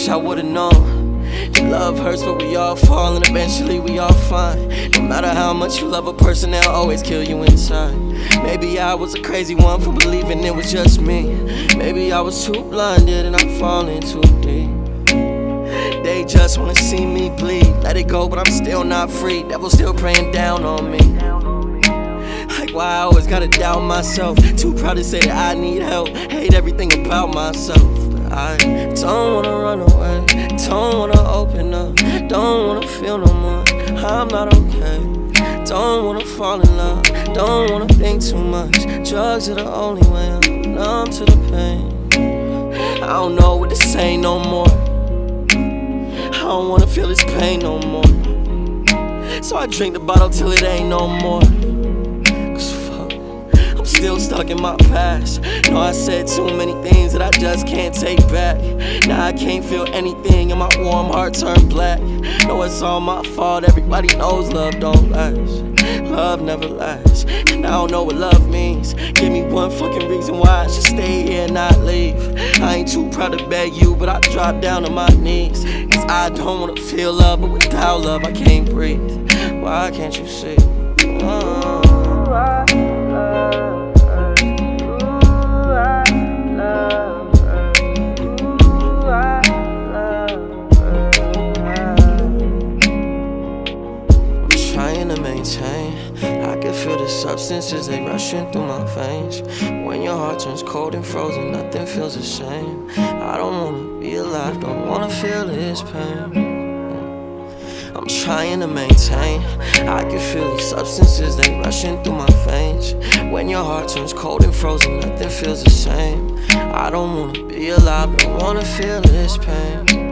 wish I would've known. Love hurts, but we all fall, and eventually we all find. No matter how much you love a person, they'll always kill you inside. Maybe I was a crazy one for believing it was just me. Maybe I was too blinded and I'm falling too deep. They just wanna see me bleed. Let it go, but I'm still not free. Devil still praying down on me. Like why I always gotta doubt myself. Too proud to say that I need help. Hate everything about myself. I don't wanna run away, don't wanna open up, don't wanna feel no more. I'm not okay. Don't wanna fall in love, don't wanna think too much. Drugs are the only way I'm numb to the pain. I don't know what to say no more. I don't wanna feel this pain no more. So I drink the bottle till it ain't no more. Still stuck in my past. No, I said too many things that I just can't take back. Now I can't feel anything and my warm heart turned black. No, it's all my fault. Everybody knows love don't last. Love never lasts. And I don't know what love means. Give me one fucking reason why I should stay here and not leave. I ain't too proud to beg you, but I drop down on my knees. Cause I don't wanna feel love, but without love I can't breathe. Why can't you see? Trying to maintain, I can feel the substances, they rushing through my veins. When your heart turns cold and frozen, nothing feels the same. I don't wanna be alive, don't wanna feel this pain. I'm trying to maintain, I can feel these substances, they rushing through my veins. When your heart turns cold and frozen, nothing feels the same. I don't wanna be alive, don't wanna feel this pain.